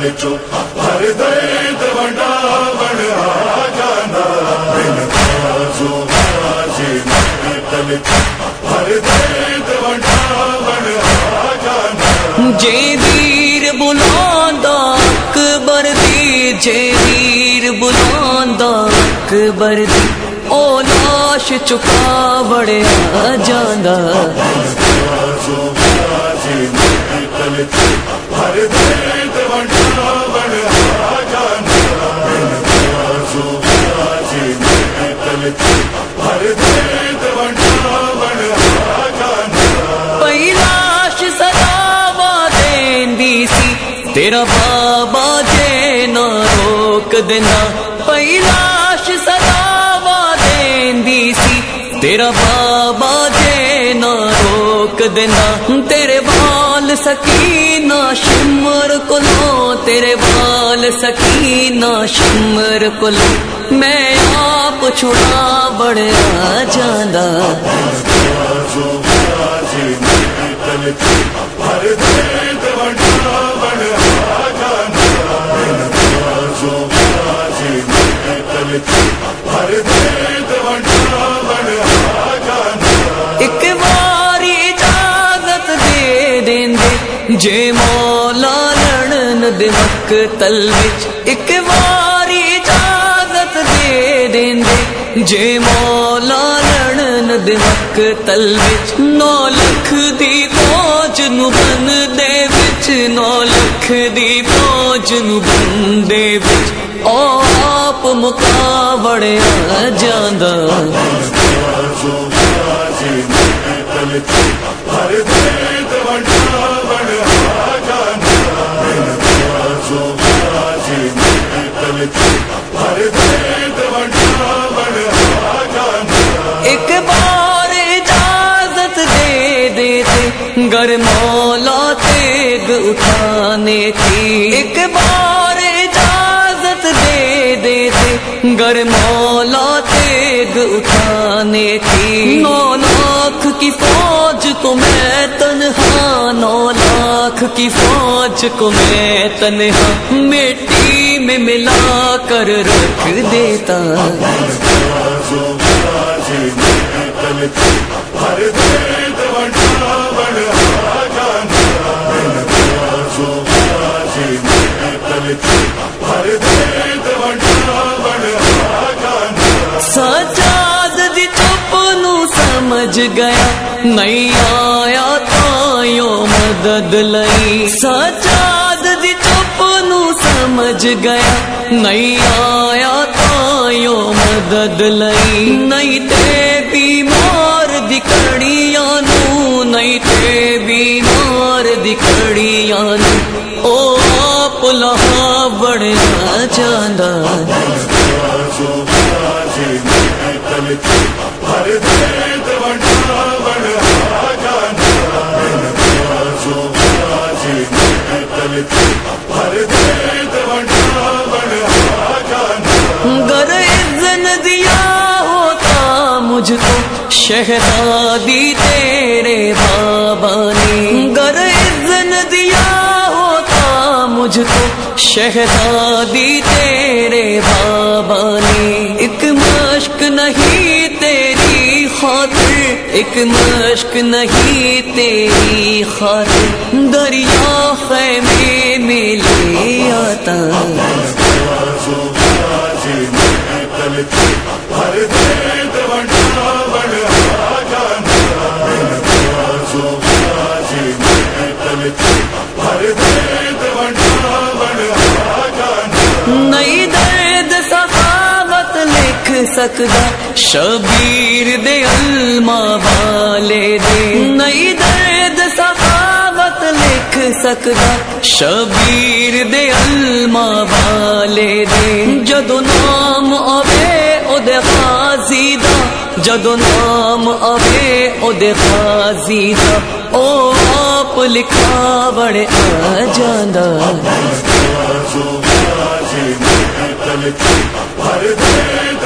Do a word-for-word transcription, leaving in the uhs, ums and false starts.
تل چو ہر درد ونڈاون آ جانا بن بازو غازی تل چو ہر درد ونڈاون آ جانا جے ویر بلاندا اکبر دی جے ویر بلاندا اکبر دی او لاش چکا بڑیا جاندا بازو غازی تل چو ہر درد ونڈاون آ جانا بن بازو غازی تل چو ہر درد ونڈاون آ جانا پئی لاش سداوا دیندی سی تیرا بابا جے نہ روک دینا پئی لاش سداوا دیندی سی تیرا بابا جے نہ روک دینا تیرے بال سکینہ شمر کلو تیرے بال سکینہ شمر کلو میں آپ چھڑا بڑیا جاندا بازو غازی تل چو ہر درد ونڈاون آ جانا بن بازو غازی تل چو ہر درد ونڈاون آ جانا ایک واری اجازت دے دیندے جے مولا لڑن دے مقتل وچ ایک واری اجازت دے دیندے جے مولا لڑن دے مقتل وچ نو لکھ دی فوج نو بن دے وچ نو لکھ دی فوج نو بن دے وچ او آپ مقابڑیا جاندا بازو غازی تل چو ہر درد ونڈاون آ جانا بن بازو غازی تل چو ہر درد ونڈاون آ جانا ایک بار اجازت دے دیتے گر مولا تیگ اٹھانے کی ایک بار اجازت دے دیتے گر مولا تیگ اٹھانے کی نو لاکھ کی فوج کو میں تنہا نو لاکھ کی فوج کو میں تنہا مٹی میں ملا کر رکھ دیتا بازو غازی تل چو ہر درد ونڈاون آ جانا بن بازو غازی تل چو ہر درد ونڈاون آ جانا سجاد دی چپ نو سمجھ گیا نہیں آیا تائیو مدد لئی سجاد دی چپ نو سمجھ گیا نہیں آیا تائیو مدد لئی نہیں تے بیمار دی کڑیاں نو نہیں تے بیمار دی کڑیاں نو او آپ لہا بڑیا جاندا بازو غازی تل چو ہر درد ونڈاون آ جانا بن بازو غازی تل چو ہر درد ونڈاون آ جانا گر اذن دیا ہوتا مجھ کو شہزادی تیرے بابا نے گر اذن دیا ہوتا مجھ کو شہزادی تیرے بابا نے ایک مشق نہیں تیری خاطر ایک مشق نہیں تیری خاطر دریا خیمے میں لے آتا بازو غازی تل چو ہر درد ونڈاون آ جانا بن بازو غازی تل چو ہر درد ونڈاون آ جانا نئی درد سخاوت لکھ سکدا شبیر دے علما والے دے نئی درد سخاوت لکھ سکدا شبیر دے علما والے دے جدو نام آوے او دے غازی دا جدو نام آوے او دے غازی دا او آپ لکھا بڑے آ جاندا بازو غازی تل چو ہر درد